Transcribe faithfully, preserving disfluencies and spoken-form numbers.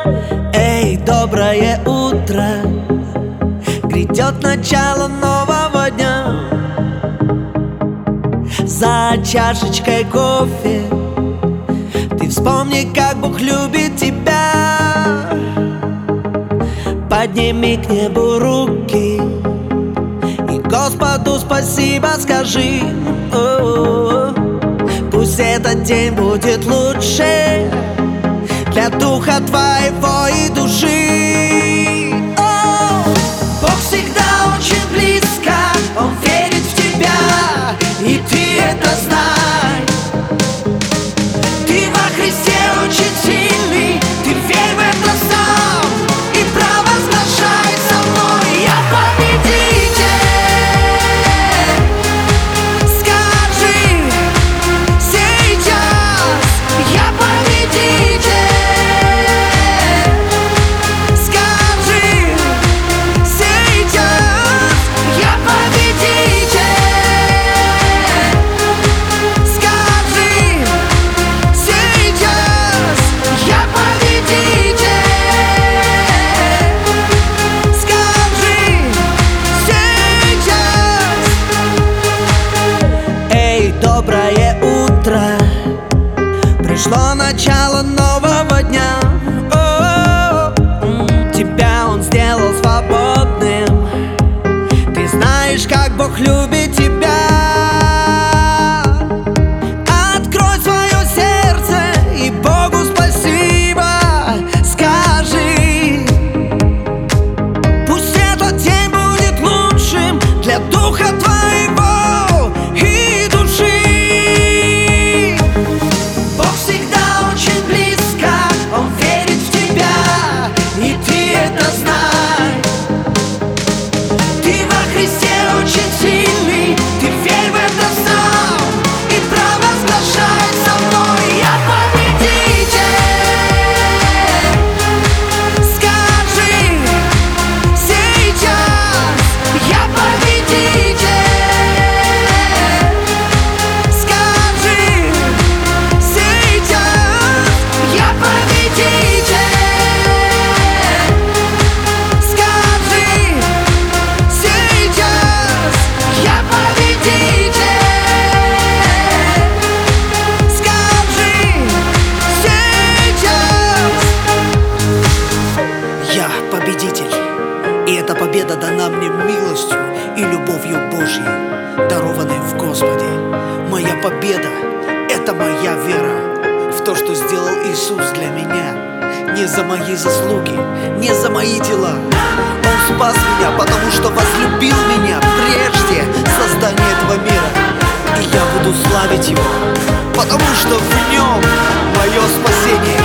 Эй, доброе утро, грядет начало нового дня. За чашечкой кофе ты вспомни, как Бог любит тебя. Подними к небу руки и Господу спасибо скажи. О-о-о. Пусть этот день будет лучше для духа твоего и души. О! Бог всегда очень близко, Он верит в тебя, и ты это знай. Ты во Христе очень сильный, ты верь в это сам и провозглашай со мной: я победитель. Скажи сейчас: я победитель. Скажи сейчас: я победитель. Скажи сейчас: я победитель. Скажи сейчас. Эй, доброе утро, пришло начало нового дня. О, тебя Он сделал свободным. Ты знаешь, как Бог любит тебя. Открой свое сердце и Богу спасибо скажи. Пусть этот день будет лучшим для духа твоего и души. Бог всегда очень близко, Он верит в тебя, и ты это знай. Ты во Христе очень сильный, ты верь в это сам и провозглашай со мной: я победитель. Скажи сейчас: я победитель. Скажи сейчас: я победитель. Скажи сейчас: я победитель. Скажи сейчас: Я победитель, и эта победа дана мне милостью и любовью Божьей, дарованной в Господе. Моя победа — это моя вера в то, что сделал Иисус для меня. Не за мои заслуги, не за мои дела. Он спас меня, потому что возлюбил меня прежде создания этого мира. И я буду славить Его, потому что в Нем мое спасение.